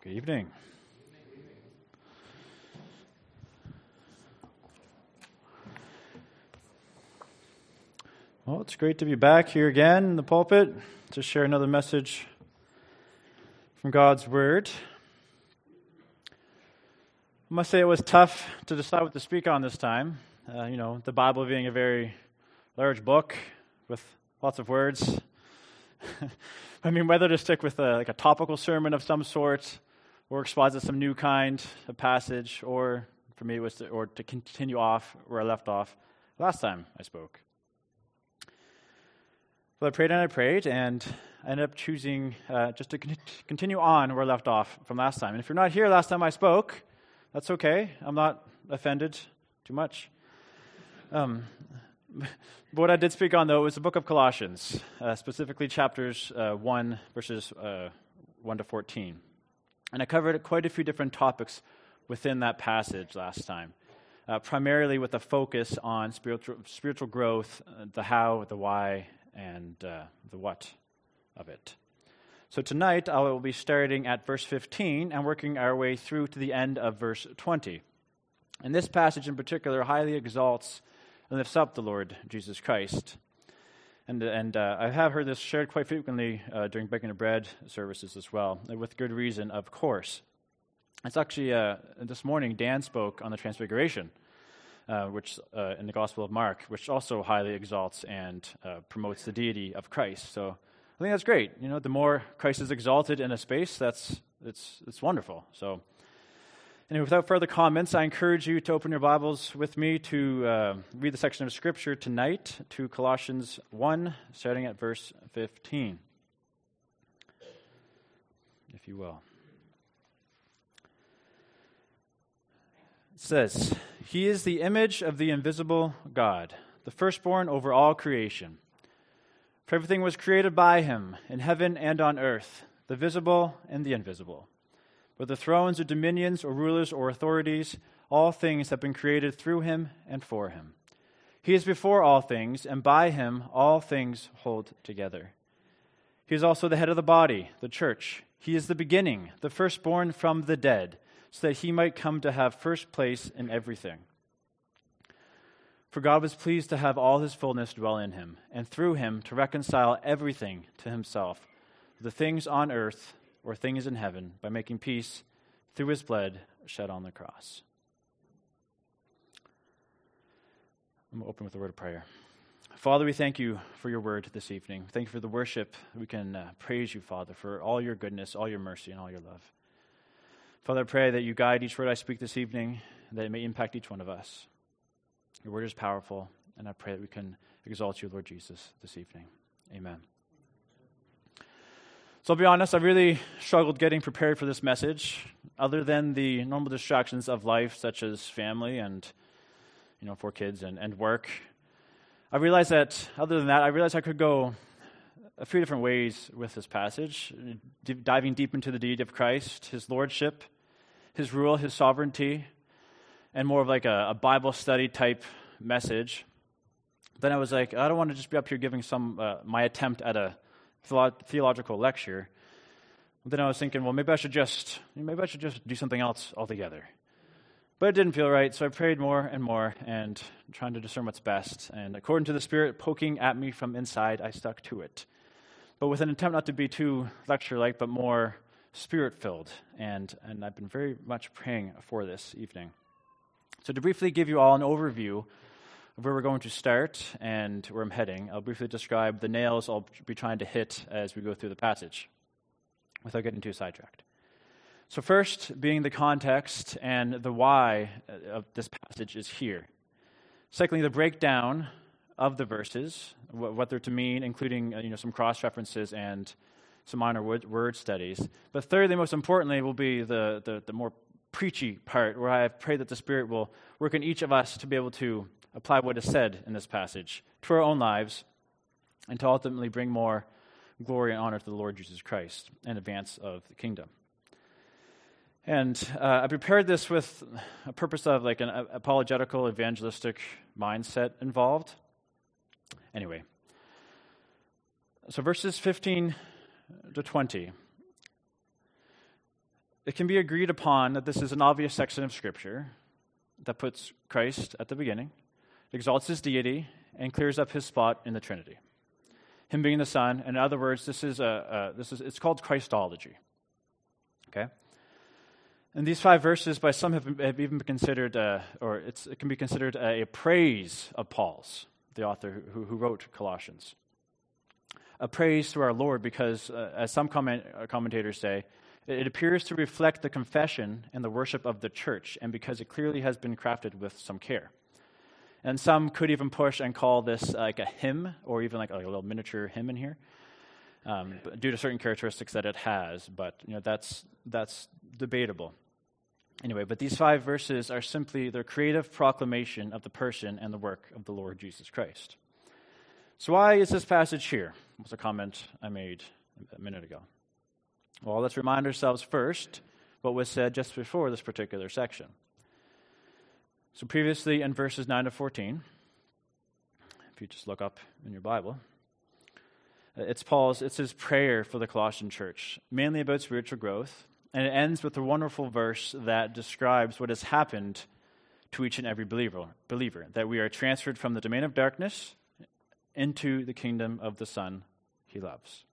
Good evening. Well, it's great to be back here again in the pulpit to share another message from God's Word. I must say it was tough to decide what to speak on this time. The Bible being a very large book with lots of words. I mean, whether to stick with a topical sermon of some sort, or exposit some new kind of passage, or for me it was to continue off where I left off last time I spoke. Well, I prayed, and I ended up choosing just to continue on where I left off from last time. And if you're not here last time I spoke, that's okay. I'm not offended too much. What I did speak on, though, was the book of Colossians, specifically chapters 1, verses 1 to 14. And I covered quite a few different topics within that passage last time, primarily with a focus on spiritual growth, the how, the why, and the what of it. So tonight I will be starting at verse 15 and working our way through to the end of verse 20. And this passage in particular highly exalts and lifts up the Lord Jesus Christ. And I have heard this shared quite frequently during Breaking of Bread services as well, with good reason, of course. It's actually, this morning, Dan spoke on the Transfiguration, which in the Gospel of Mark, which also highly exalts and promotes the deity of Christ. So I think that's great. You know, the more Christ is exalted in a space, it's wonderful. So anyway, without further comments, I encourage you to open your Bibles with me to read the section of Scripture tonight to Colossians 1, starting at verse 15, if you will. It says, "He is the image of the invisible God, the firstborn over all creation. For everything was created by him, in heaven and on earth, the visible and the invisible. Whether thrones or dominions or rulers or authorities, all things have been created through him and for him. He is before all things, and by him all things hold together. He is also the head of the body, the church. He is the beginning, the firstborn from the dead, so that he might come to have first place in everything. For God was pleased to have all his fullness dwell in him, and through him to reconcile everything to himself, the things on earth or things in heaven, by making peace through his blood shed on the cross." I'm going to open with a word of prayer. Father, we thank you for your word this evening. Thank you for the worship. We can praise you, Father, for all your goodness, all your mercy, and all your love. Father, I pray that you guide each word I speak this evening, that it may impact each one of us. Your word is powerful, and I pray that we can exalt you, Lord Jesus, this evening. Amen. So I'll be honest, I really struggled getting prepared for this message, other than the normal distractions of life, such as family and, 4 kids and work. I realized I could go a few different ways with this passage, diving deep into the deity of Christ, his lordship, his rule, his sovereignty, and more of like a Bible study type message. Then I was like, I don't want to just be up here giving my attempt at a theological lecture. Then I was thinking, well, maybe I should just do something else altogether. But it didn't feel right, so I prayed more and more, and trying to discern what's best. And according to the Spirit poking at me from inside, I stuck to it. But with an attempt not to be too lecture-like, but more Spirit-filled. And I've been very much praying for this evening. So to briefly give you all an overview of where we're going to start and where I'm heading, I'll briefly describe the nails I'll be trying to hit as we go through the passage, without getting too sidetracked. So first, being the context and the why of this passage is here. Secondly, the breakdown of the verses, what they're to mean, including some cross-references and some minor word studies. But thirdly, most importantly, will be the more preachy part, where I pray that the Spirit will work in each of us to be able to apply what is said in this passage to our own lives, and to ultimately bring more glory and honor to the Lord Jesus Christ and advance of the kingdom. And I prepared this with a purpose of like an apologetical, evangelistic mindset involved. Anyway, so verses 15 to 20. it can be agreed upon that this is an obvious section of Scripture that puts Christ at the beginning, exalts his deity, and clears up his spot in the Trinity. Him being the Son, in other words, it's called Christology. Okay? And these 5 verses, by some, have even been considered, it can be considered a praise of Paul's, the author who wrote Colossians. A praise to our Lord because, as some commentators say, it appears to reflect the confession and the worship of the church, and because it clearly has been crafted with some care. And some could even push and call this like a hymn, or even like a little miniature hymn in here, due to certain characteristics that it has. But that's debatable. Anyway, but these 5 verses are simply their creative proclamation of the person and the work of the Lord Jesus Christ. So why is this passage here? Was a comment I made a minute ago. Well, let's remind ourselves first what was said just before this particular section. So previously in verses 9 to 14, if you just look up in your Bible, it's his prayer for the Colossian church, mainly about spiritual growth, and it ends with a wonderful verse that describes what has happened to each and every believer, that we are transferred from the domain of darkness into the kingdom of the Son he loves.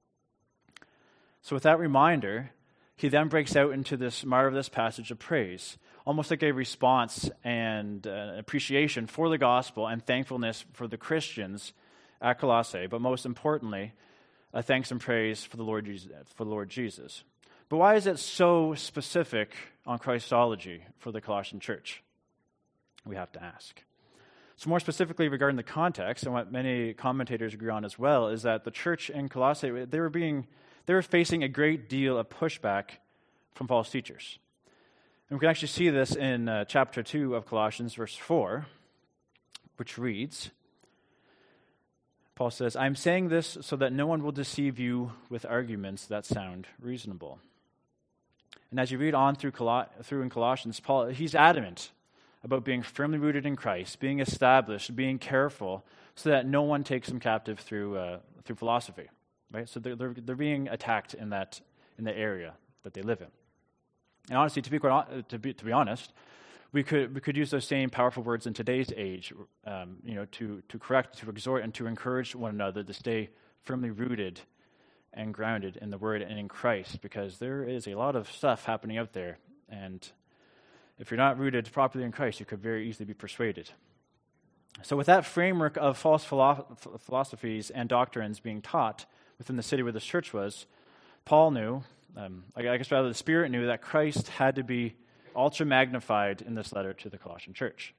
So with that reminder, he then breaks out into this marvelous passage of praise, almost like a response and appreciation for the gospel and thankfulness for the Christians at Colossae, but most importantly, a thanks and praise for the Lord Jesus. But why is it so specific on Christology for the Colossian church? We have to ask. So more specifically regarding the context, and what many commentators agree on as well, is that the church in Colossae, they were facing a great deal of pushback from false teachers. And we can actually see this in chapter 2 of Colossians, verse 4, which reads, Paul says, "I am saying this so that no one will deceive you with arguments that sound reasonable." And as you read on through in Colossians, Paul, he's adamant about being firmly rooted in Christ, being established, being careful, so that no one takes him captive through philosophy. Right? So they're being attacked in the area that they live in. And honestly, to be honest, we could use those same powerful words in today's age, to correct, to exhort, and to encourage one another to stay firmly rooted and grounded in the Word and in Christ, because there is a lot of stuff happening out there, and if you're not rooted properly in Christ, you could very easily be persuaded. So with that framework of false philosophies and doctrines being taught within the city where the church was, Paul knew, the Spirit knew, that Christ had to be ultra magnified in this letter to the Colossian church.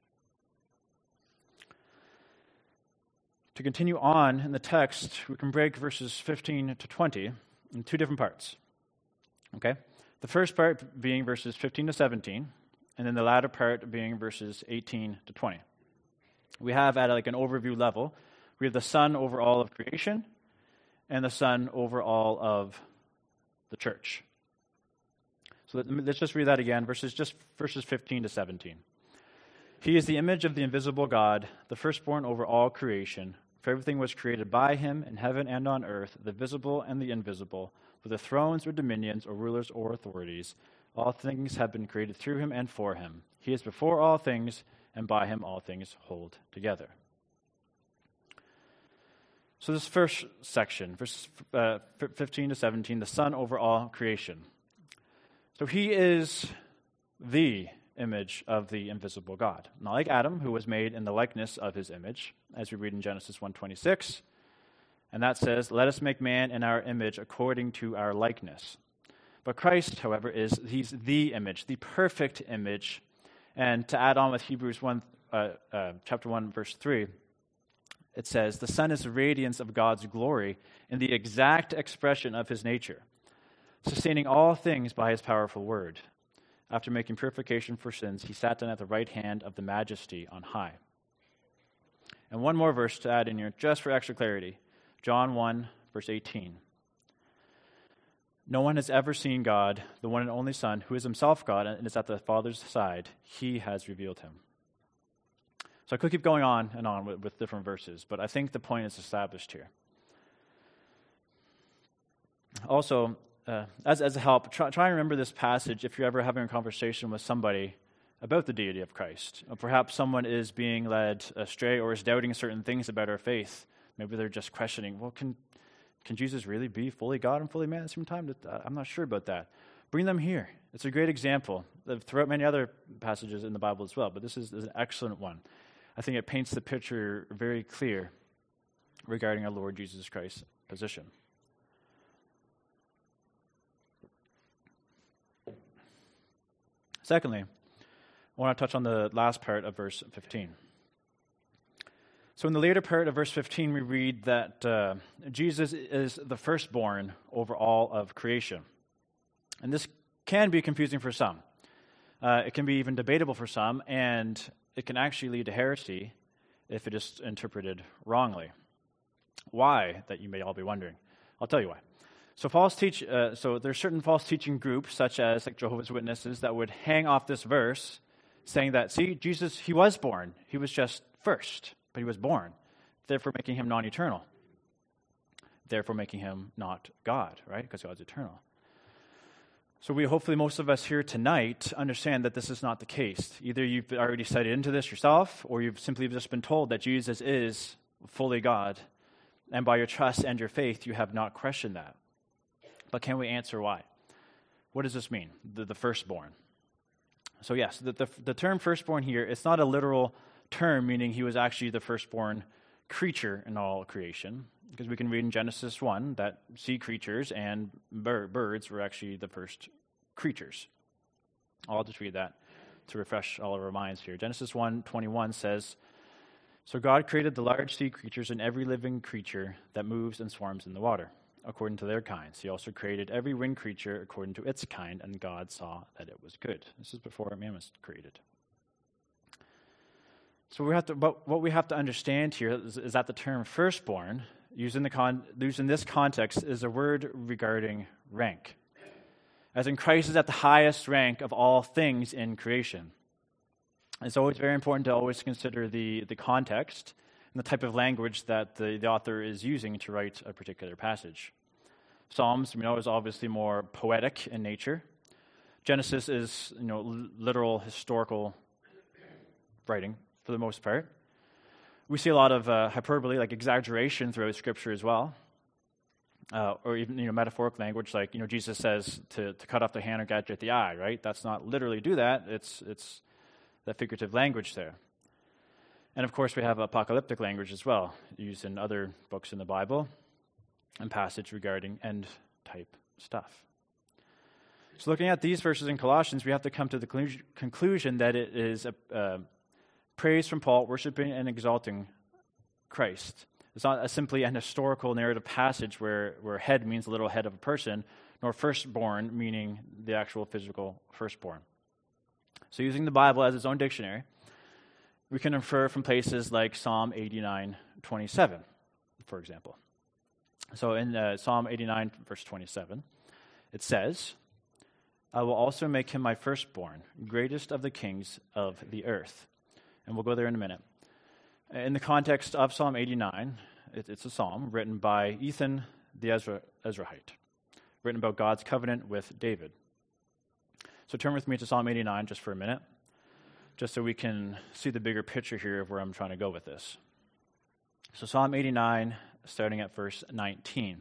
To continue on in the text, we can break verses 15 to 20 in 2 different parts. Okay? The first part being verses 15 to 17, and then the latter part being verses 18 to 20. We have at an overview level, we have the Son over all of creation and the Son over all of the church. So let's just read that again, verses 15 to 17. "He is the image of the invisible God, the firstborn over all creation. For everything was created by him in heaven and on earth, the visible and the invisible, whether thrones or dominions or rulers or authorities. All things have been created through him and for him. He is before all things, and by him all things hold together." So this first section, verses 15 to 17, the Son over all creation. So he is the image of the invisible God. Not like Adam, who was made in the likeness of his image, as we read in Genesis 1:26. And that says, "Let us make man in our image according to our likeness." But Christ, however, he's the image, the perfect image. And to add on with Hebrews chapter 1, verse 3, it says, "The Son is the radiance of God's glory in the exact expression of his nature, sustaining all things by his powerful word. After making purification for sins, he sat down at the right hand of the Majesty on high." And one more verse to add in here, just for extra clarity. John 1, verse 18. "No one has ever seen God, the one and only Son, who is himself God and is at the Father's side. He has revealed him." So I could keep going on and on with different verses, but I think the point is established here. Also, as a help, try and remember this passage if you're ever having a conversation with somebody about the deity of Christ. Or perhaps someone is being led astray or is doubting certain things about our faith. Maybe they're just questioning, well, can Jesus really be fully God and fully man at the same time? I'm not sure about that. Bring them here. It's a great example throughout many other passages in the Bible as well, but this is an excellent one. I think it paints the picture very clear regarding our Lord Jesus Christ's position. Secondly, I want to touch on the last part of verse 15. So in the later part of verse 15, we read that Jesus is the firstborn over all of creation. And this can be confusing for some. It can be even debatable for some, and it can actually lead to heresy if it is interpreted wrongly. Why, that you may all be wondering. I'll tell you why. So there's certain false teaching groups, such as like Jehovah's Witnesses, that would hang off this verse, saying that, see, Jesus, he was born. He was just first, but he was born, therefore making him non-eternal. Therefore making him not God, right? Because God's eternal. So hopefully most of us here tonight understand that this is not the case. Either you've already studied into this yourself, or you've simply just been told that Jesus is fully God, and by your trust and your faith, you have not questioned that. But can we answer why? What does this mean, the firstborn? So yes, the term firstborn here, it's not a literal term, meaning he was actually the firstborn creature in all creation, because we can read in Genesis 1 that sea creatures and birds were actually the first creatures. I'll just read that to refresh all of our minds here. Genesis 1:21 says, "So God created the large sea creatures and every living creature that moves and swarms in the water, according to their kinds. He also created every winged creature according to its kind, and God saw that it was good." This is before man was created. So what we have to understand here is that the term firstborn, used in this context, is a word regarding rank. As in, Christ is at the highest rank of all things in creation. It's always very important to always consider the context and the type of language that the author is using to write a particular passage. Psalms, we know, is obviously more poetic in nature. Genesis is, literal historical writing for the most part. We see a lot of hyperbole, like exaggeration, throughout Scripture as well, or even metaphoric language, like Jesus says to cut off the hand or gouge out the eye. Right? That's not literally do that. It's that figurative language there. And of course, we have apocalyptic language as well, used in other books in the Bible, and passage regarding end-type stuff. So looking at these verses in Colossians, we have to come to the conclusion that it is a praise from Paul, worshiping and exalting Christ. It's not simply an historical narrative passage where head means the little head of a person, nor firstborn meaning the actual physical firstborn. So using the Bible as its own dictionary, we can infer from places like Psalm 89:27, for example. So in Psalm 89, verse 27, it says, "I will also make him my firstborn, greatest of the kings of the earth." And we'll go there in a minute. In the context of Psalm 89, it's a psalm written by Ethan the Ezrahite, written about God's covenant with David. So turn with me to Psalm 89 just for a minute, just so we can see the bigger picture here of where I'm trying to go with this. So Psalm 89, starting at verse 19.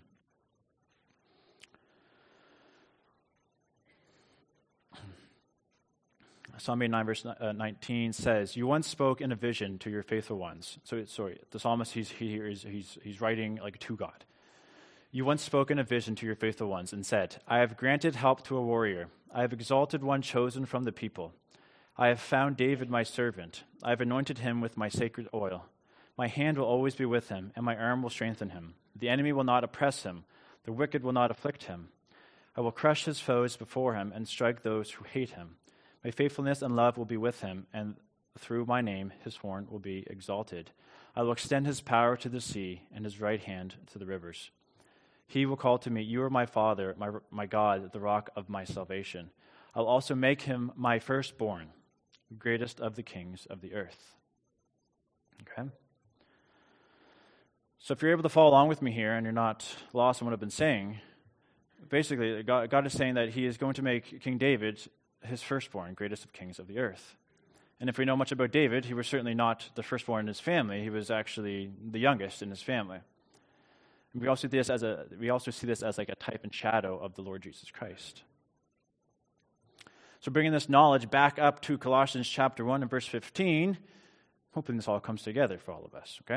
Psalm 89, verse 19 says, "You once spoke in a vision to your faithful ones." The psalmist, he's writing like to God. "You once spoke in a vision to your faithful ones and said, I have granted help to a warrior. I have exalted one chosen from the people. I have found David my servant. I have anointed him with my sacred oil. My hand will always be with him, and my arm will strengthen him. The enemy will not oppress him. The wicked will not afflict him. I will crush his foes before him and strike those who hate him. My faithfulness and love will be with him, and through my name his horn will be exalted. I will extend his power to the sea and his right hand to the rivers. He will call to me, 'You are my Father, my God, the rock of my salvation.' I will also make him my firstborn, greatest of the kings of the earth." Okay? So if you're able to follow along with me here and you're not lost in what I've been saying, basically, God is saying that he is going to make King David his firstborn, greatest of kings of the earth. And if we know much about David, he was certainly not the firstborn in his family. He was actually the youngest in his family. And we also see this as like a type and shadow of the Lord Jesus Christ. So bringing this knowledge back up to Colossians chapter 1 and verse 15, hoping this all comes together for all of us, okay?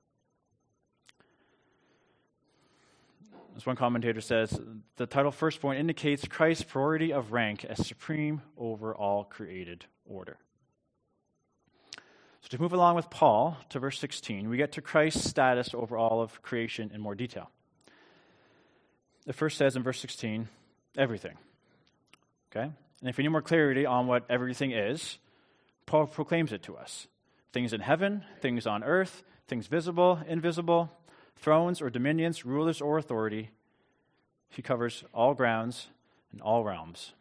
As one commentator says, the title firstborn indicates Christ's priority of rank as supreme over all created order. So to move along with Paul to verse 16, we get to Christ's status over all of creation in more detail. It first says in verse 16, everything. Okay? And if we need more clarity on what everything is, Paul proclaims it to us. Things in heaven, things on earth, things visible, invisible, thrones or dominions, rulers or authority. He covers all grounds and all realms.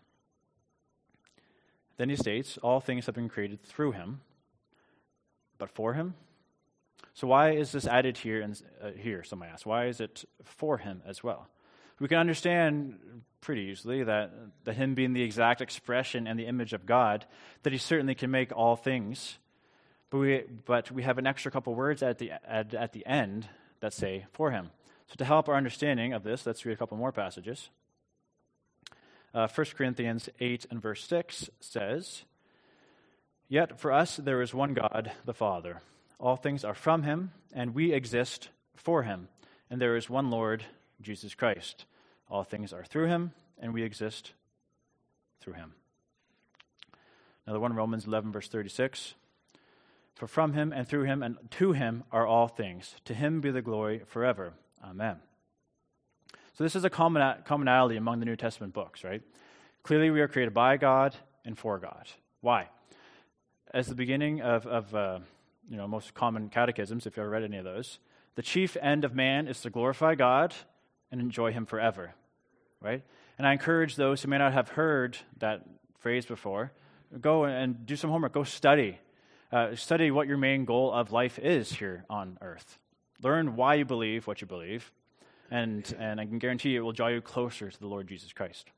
Then he states, all things have been created through him, but for him. So why is this added here? Here, some might ask, why is it for him as well? We can understand pretty easily that him being the exact expression and the image of God, that he certainly can make all things. But we have an extra couple words at the end that say for him. So to help our understanding of this, let's read a couple more passages. 1 Corinthians 8 and verse 6 says, "Yet for us there is one God, the Father. All things are from him, and we exist for him. And there is one Lord, Jesus Christ. All things are through him, and we exist through him." Another one, Romans 11, verse 36. "For from him and through him and to him are all things. To him be the glory forever. Amen." So this is a commonality among the New Testament books, right? Clearly we are created by God and for God. Why? As the beginning of most common catechisms, if you ever read any of those, the chief end of man is to glorify God and enjoy him forever, right? And I encourage those who may not have heard that phrase before, go and do some homework, go study. Study what your main goal of life is here on earth. Learn why you believe what you believe, and I can guarantee you it will draw you closer to the Lord Jesus Christ.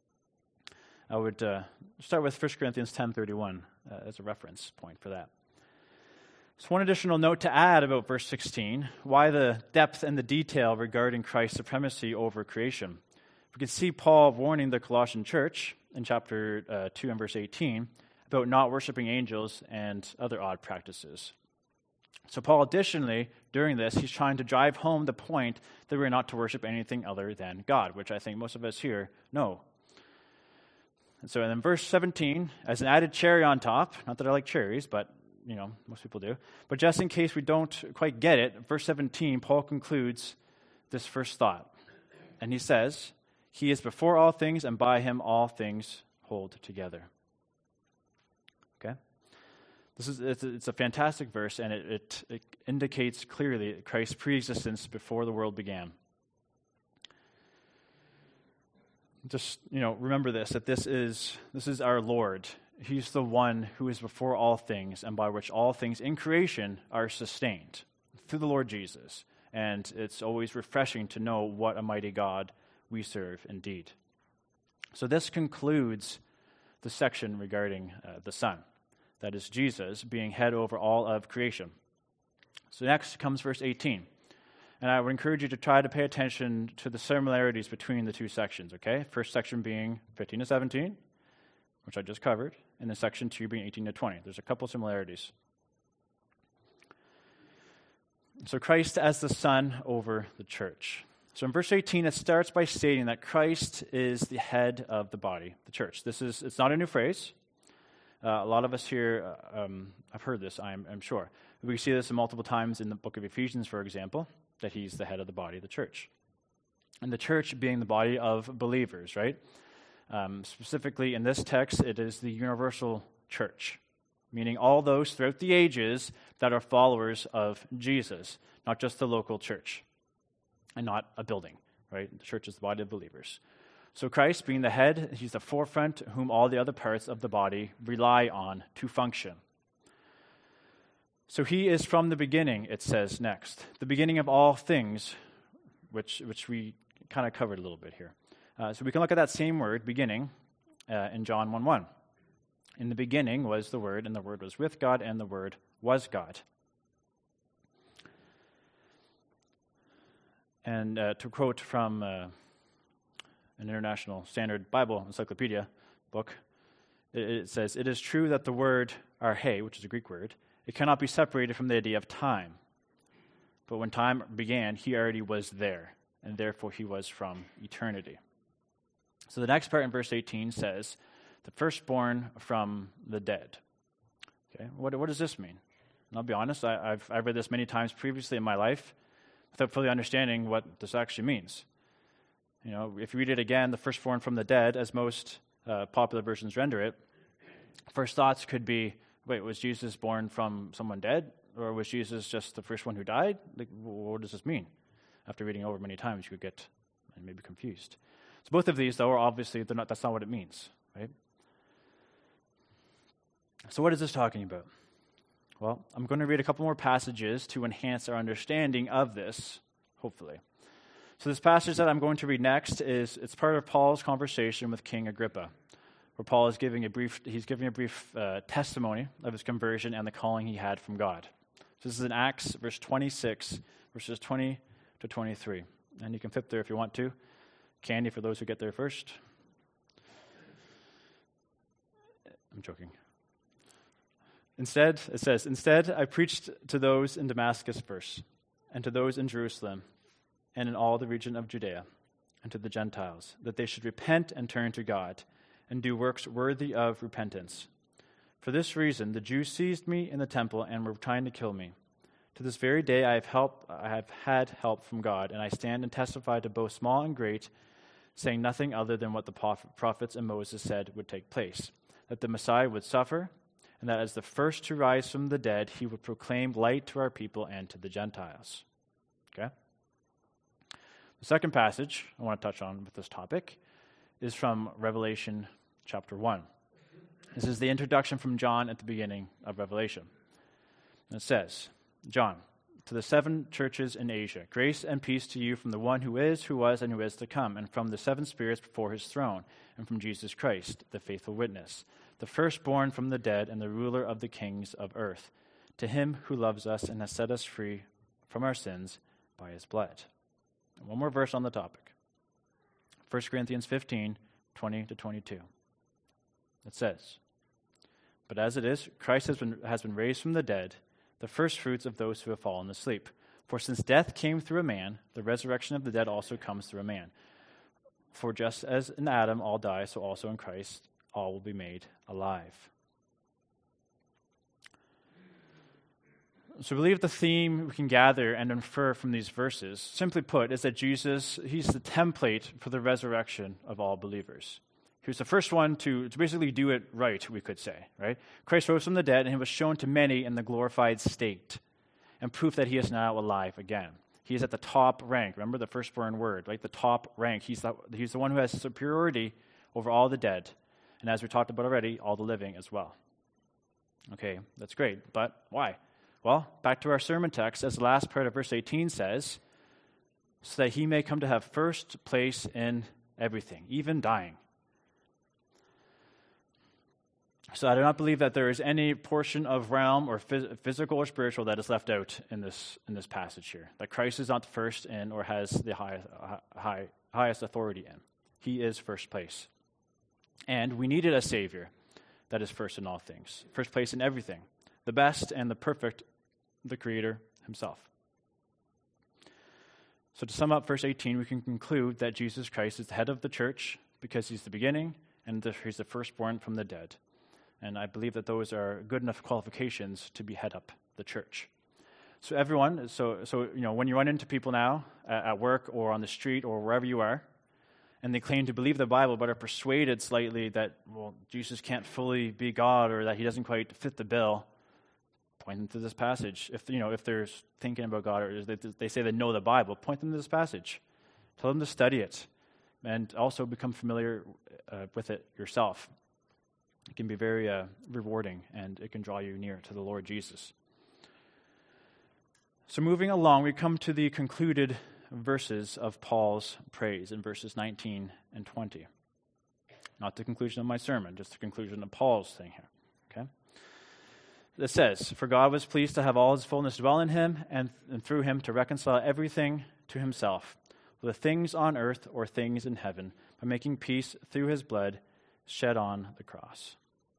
I would start with 1 Corinthians 10:31 as a reference point for that. So one additional note to add about verse 16, why the depth and the detail regarding Christ's supremacy over creation. We can see Paul warning the Colossian church in chapter 2 and verse 18 about not worshiping angels and other odd practices. So Paul additionally, during this, he's trying to drive home the point that we're not to worship anything other than God, which I think most of us here know. And so in verse 17, as an added cherry on top, not that I like cherries, but most people do. But just in case we don't quite get it, verse 17, Paul concludes this first thought. And he says, "He is before all things, and by him all things hold together." Okay? It's a fantastic verse, and it indicates clearly Christ's preexistence before the world began. Just, remember this, that this is our Lord. He's the one who is before all things and by which all things in creation are sustained through the Lord Jesus. And it's always refreshing to know what a mighty God we serve indeed. So this concludes the section regarding the Son. That is Jesus being head over all of creation. So next comes verse 18. And I would encourage you to try to pay attention to the similarities between the two sections, okay? First section being 15 to 17, which I just covered, and then section 2 being 18 to 20. There's a couple similarities. So Christ as the Son over the church. So in verse 18, it starts by stating that Christ is the head of the body, the church. It's not a new phrase. A lot of us here have heard this, I'm sure. We see this multiple times in the book of Ephesians, for example, that he's the head of the body of the church. And the church being the body of believers, right? Specifically in this text, it is the universal church, meaning all those throughout the ages that are followers of Jesus, not just the local church and not a building, right? The church is the body of believers. So Christ being the head, he's the forefront whom all the other parts of the body rely on to function. So he is from the beginning, it says next. The beginning of all things, which we kind of covered a little bit here. So we can look at that same word, beginning, in John 1:1. In the beginning was the Word, and the Word was with God, and the Word was God. And to quote from an International Standard Bible Encyclopedia book, it says, "It is true that the word arche, which is a Greek word, it cannot be separated from the idea of time. But when time began, he already was there, and therefore he was from eternity." So the next part in verse 18 says, "The firstborn from the dead." Okay, what does this mean? And I'll be honest, I've read this many times previously in my life without fully understanding what this actually means. You know, if you read it again, the firstborn from the dead, as most popular versions render it, first thoughts could be, wait, was Jesus born from someone dead? Or was Jesus just the first one who died? Like, what does this mean? After reading over many times, you could get maybe confused. So both of these, though, are obviously, that's not what it means, right? So what is this talking about? Well, I'm going to read a couple more passages to enhance our understanding of this, hopefully. So this passage that I'm going to read next it's part of Paul's conversation with King Agrippa, where Paul is giving a brief testimony of his conversion and the calling he had from God. So this is in Acts, verse 26, verses 20 to 23. And you can flip there if you want to. Candy for those who get there first. I'm joking. Instead, it says, "Instead, I preached to those in Damascus first, and to those in Jerusalem, and in all the region of Judea, and to the Gentiles, that they should repent and turn to God, and do works worthy of repentance. For this reason, the Jews seized me in the temple and were trying to kill me. To this very day I have had help from God, and I stand and testify to both small and great, saying nothing other than what the prophets and Moses said would take place, that the Messiah would suffer, and that as the first to rise from the dead, he would proclaim light to our people and to the Gentiles." Okay? The second passage I want to touch on with this topic is from Revelation chapter 1. This is the introduction from John at the beginning of Revelation. And it says, "John, to the 7 churches in Asia, grace and peace to you from the one who is, who was, and who is to come, and from the 7 spirits before his throne, and from Jesus Christ, the faithful witness, the firstborn from the dead and the ruler of the kings of earth, to him who loves us and has set us free from our sins by his blood." And one more verse on the topic. 1 Corinthians 15, 20 to 22. It says, "But as it is, Christ has been raised from the dead, the first fruits of those who have fallen asleep. For since death came through a man, the resurrection of the dead also comes through a man. For just as in Adam all die, so also in Christ all will be made alive." So I believe the theme we can gather and infer from these verses, simply put, is that Jesus, he's the template for the resurrection of all believers. He was the first one to basically do it right, we could say, right? Christ rose from the dead, and he was shown to many in the glorified state, and proof that he is now alive again. He is at the top rank. Remember the firstborn word, right? The top rank. He's the one who has superiority over all the dead, and as we talked about already, all the living as well. Okay, that's great, but why? Well, back to our sermon text, as the last part of verse 18 says, "So that he may come to have first place in everything, even dying." So I do not believe that there is any portion of realm or physical or spiritual that is left out in this passage here. That Christ is not first in or has the highest authority in. He is first place. And we needed a Savior that is first in all things. First place in everything. The best and the perfect, the Creator himself. So to sum up verse 18, we can conclude that Jesus Christ is the head of the church because he's the beginning and he's the firstborn from the dead. And I believe that those are good enough qualifications to be head up the church. So everyone, when you run into people now at work or on the street or wherever you are, and they claim to believe the Bible but are persuaded slightly that, well, Jesus can't fully be God or that he doesn't quite fit the bill, point them to this passage. If they're thinking about God or they say they know the Bible, point them to this passage. Tell them to study it and also become familiar with it yourself. It can be very rewarding, and it can draw you near to the Lord Jesus. So moving along, we come to the concluded verses of Paul's praise in verses 19 and 20. Not the conclusion of my sermon, just the conclusion of Paul's thing here. Okay? It says, "For God was pleased to have all his fullness dwell in him, and through him to reconcile everything to himself, whether things on earth or things in heaven, by making peace through his blood shed on the cross."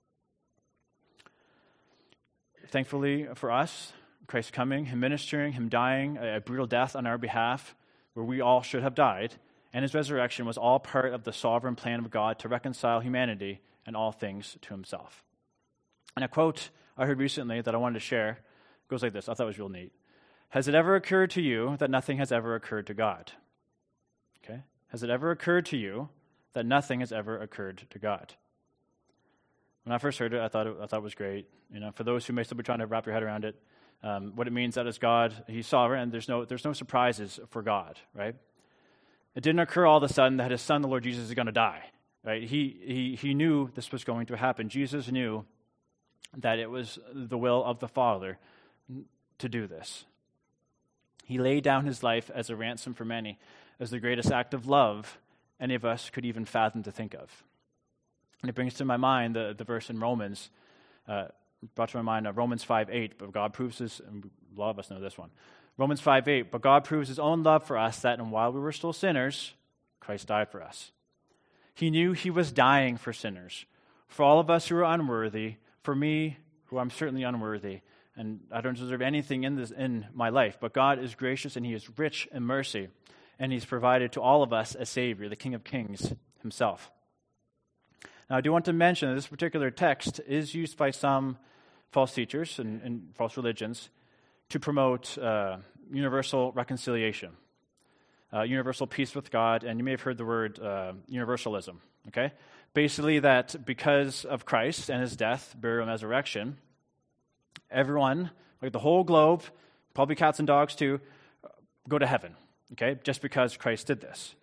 Thankfully for us, Christ's coming, him ministering, him dying a brutal death on our behalf, where we all should have died, and his resurrection was all part of the sovereign plan of God to reconcile humanity and all things to himself. And a quote I heard recently that I wanted to share goes like this. I thought it was real neat. "Has it ever occurred to you that nothing has ever occurred to God?" Okay? Has it ever occurred to you that nothing has ever occurred to God? When I first heard it, I thought it was great. For those who may still be trying to wrap your head around it, what it means that is God, he's sovereign, and there's no surprises for God, right? It didn't occur all of a sudden that his son, the Lord Jesus, is going to die, right? He knew this was going to happen. Jesus knew that it was the will of the Father to do this. He laid down his life as a ransom for many, as the greatest act of love any of us could even fathom to think of. And it brings to my mind the verse in Romans, brought to my mind Romans 5:8, but God proves his, and a lot of us know this one, Romans 5:8, "But God proves his own love for us, that while we were still sinners, Christ died for us." He knew he was dying for sinners, for all of us who are unworthy, for me, who I'm certainly unworthy, and I don't deserve anything in my life, but God is gracious and he is rich in mercy, and he's provided to all of us a Savior, the King of Kings himself. Now, I do want to mention that this particular text is used by some false teachers and false religions to promote universal reconciliation, universal peace with God, and you may have heard the word universalism, okay? Basically that because of Christ and his death, burial, and resurrection, everyone, like the whole globe, probably cats and dogs too, go to heaven, okay? Just because Christ did this.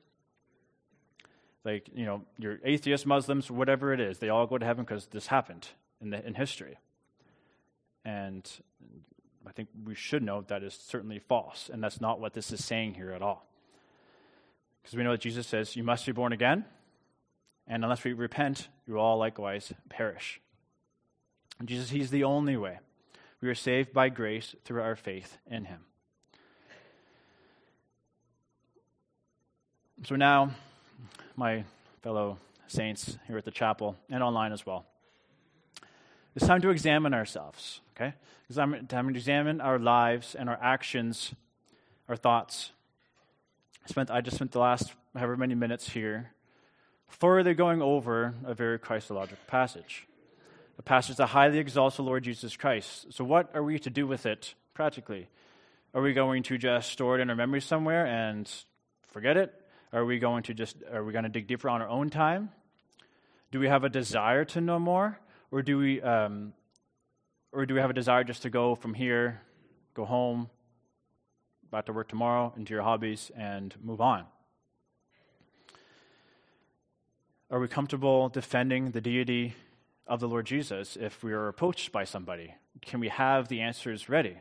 Like, your atheists, Muslims, whatever it is, they all go to heaven because this happened in history. And I think we should know that is certainly false, and that's not what this is saying here at all. Because we know that Jesus says, you must be born again, and unless we repent, you will all likewise perish. And Jesus, he's the only way. We are saved by grace through our faith in him. So now, my fellow saints here at the chapel and online as well, it's time to examine ourselves, okay? It's time to examine our lives and our actions, our thoughts. I just spent the last however many minutes here thoroughly going over a very Christological passage, a passage that highly exalts the Lord Jesus Christ. So what are we to do with it practically? Are we going to just store it in our memory somewhere and forget it? Are we going to dig deeper on our own time? Do we have a desire to know more? Or do we have a desire just to go from here, go home, back to work tomorrow, into your hobbies, and move on? Are we comfortable defending the deity of the Lord Jesus if we are approached by somebody? Can we have the answers ready?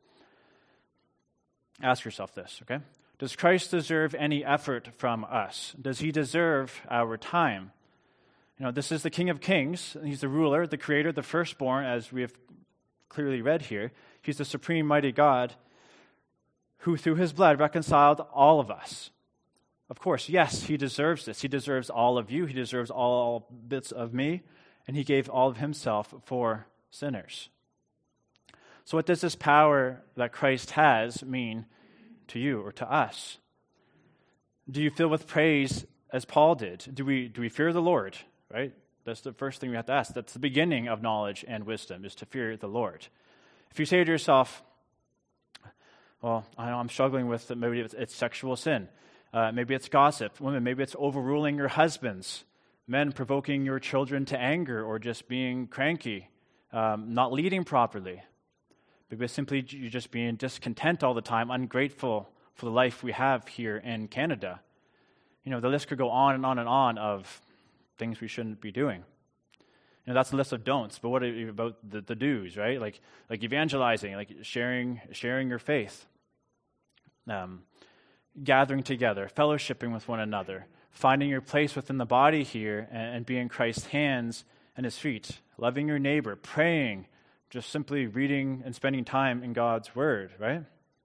Ask yourself this, okay? Does Christ deserve any effort from us? Does he deserve our time? This is the King of Kings. He's the ruler, the creator, the firstborn, as we have clearly read here. He's the supreme mighty God who through his blood reconciled all of us. Of course, yes, he deserves this. He deserves all of you. He deserves all bits of me. And he gave all of himself for sinners. So what does this power that Christ has mean to you or to us? Do you fill with praise as Paul did? Do we fear the Lord, right? That's the first thing we have to ask. That's the beginning of knowledge and wisdom, is to fear the Lord. If you say to yourself, well, I know I'm struggling with maybe it's sexual sin. Maybe it's gossip. Women, maybe it's overruling your husbands. Men, provoking your children to anger or just being cranky, not leading properly. Maybe it's simply you're just being discontent all the time, ungrateful for the life we have here in Canada. The list could go on and on and on of things we shouldn't be doing. That's a list of don'ts, but what about the do's, right? Like evangelizing, like sharing your faith. gathering together, fellowshipping with one another, finding your place within the body here and being Christ's hands and his feet, loving your neighbor, praying, just simply reading and spending time in God's word, right?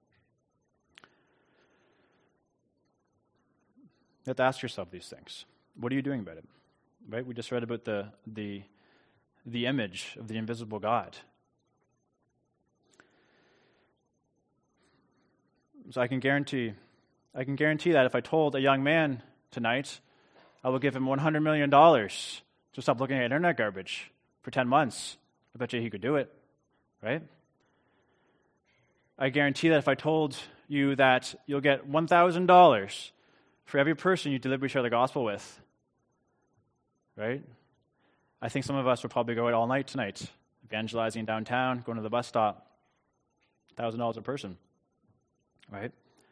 You have to ask yourself these things. What are you doing about it? Right? We just read about the image of the invisible God. So I can guarantee that if I told a young man tonight, I will give him $100 million to stop looking at internet garbage for 10 months. I bet you he could do it, right? I guarantee that if I told you that you'll get $1,000 for every person you deliberately share the gospel with, right? I think some of us would probably go out all night tonight, evangelizing downtown, going to the bus stop, $1,000 a person, right?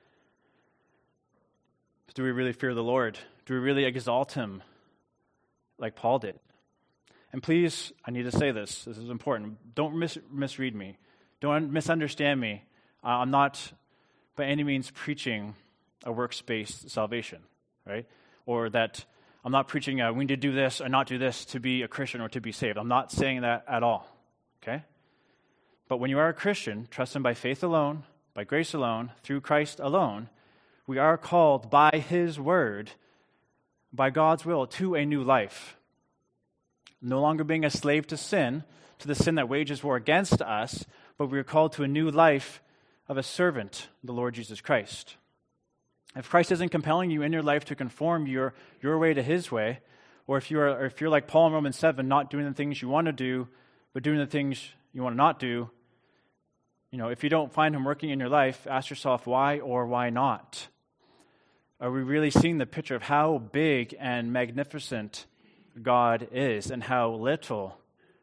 Do we really fear the Lord? Do we really exalt him like Paul did? And please, I need to say this. This is important. Don't misread me. Don't misunderstand me. I'm not by any means preaching a works-based salvation, right? Or that I'm not preaching we need to do this or not do this to be a Christian or to be saved. I'm not saying that at all, okay? But when you are a Christian, trusting by faith alone, by grace alone, through Christ alone, we are called by his word, by God's will, to a new life. No longer being a slave to sin, to the sin that wages war against us, but we are called to a new life of a servant, the Lord Jesus Christ. If Christ isn't compelling you in your life to conform your way to his way, or if you're like Paul in Romans 7, not doing the things you want to do, but doing the things you want to not do, if you don't find him working in your life, ask yourself why or why not. Are we really seeing the picture of how big and magnificent God is and how little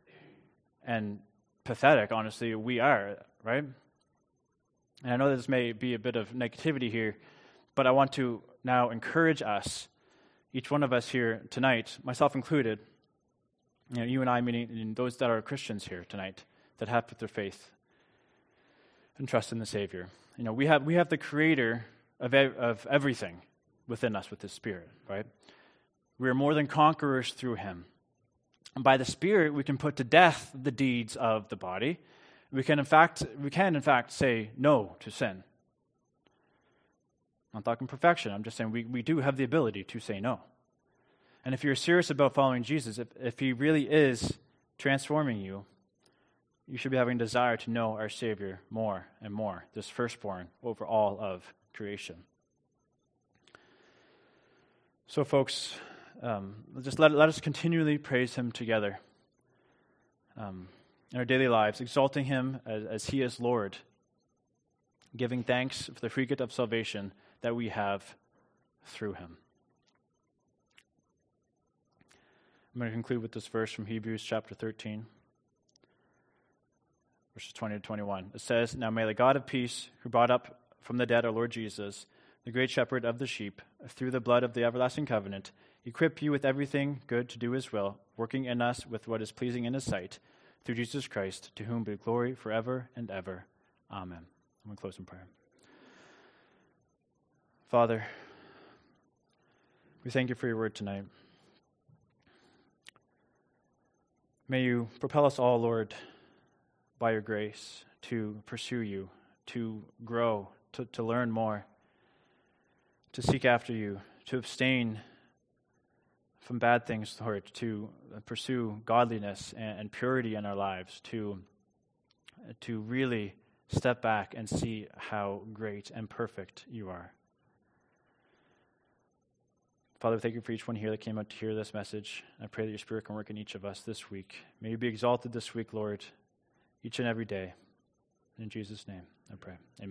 and pathetic, honestly, we are, right? And I know this may be a bit of negativity here, but I want to now encourage us, each one of us here tonight, myself included, you and I, meaning those that are Christians here tonight, that have put their faith and trust in the Savior. We have the Creator of everything within us with His Spirit, right? We are more than conquerors through Him. And by the Spirit, we can put to death the deeds of the body. We can in fact say no to sin. I'm not talking perfection. I'm just saying we do have the ability to say no. And if you're serious about following Jesus, if He really is transforming you, you should be having a desire to know our Savior more and more, this firstborn over all of creation. So, folks, just let us continually praise Him together in our daily lives, exalting Him as He is Lord, giving thanks for the free gift of salvation that we have through Him. I'm going to conclude with this verse from Hebrews chapter 13, verses 20 to 21. It says, "Now may the God of peace, who brought up from the dead our Lord Jesus, the great shepherd of the sheep, through the blood of the everlasting covenant, equip you with everything good to do His will, working in us with what is pleasing in His sight, through Jesus Christ, to whom be glory forever and ever. Amen." I'm going to close in prayer. Father, we thank You for Your word tonight. May You propel us all, Lord, by Your grace, to pursue You, to grow, to learn more, to seek after You, to abstain from bad things, Lord, to pursue godliness and purity in our lives, to really step back and see how great and perfect You are. Father, thank You for each one here that came out to hear this message. I pray that Your Spirit can work in each of us this week. May You be exalted this week, Lord, each and every day. In Jesus' name, I pray. Amen.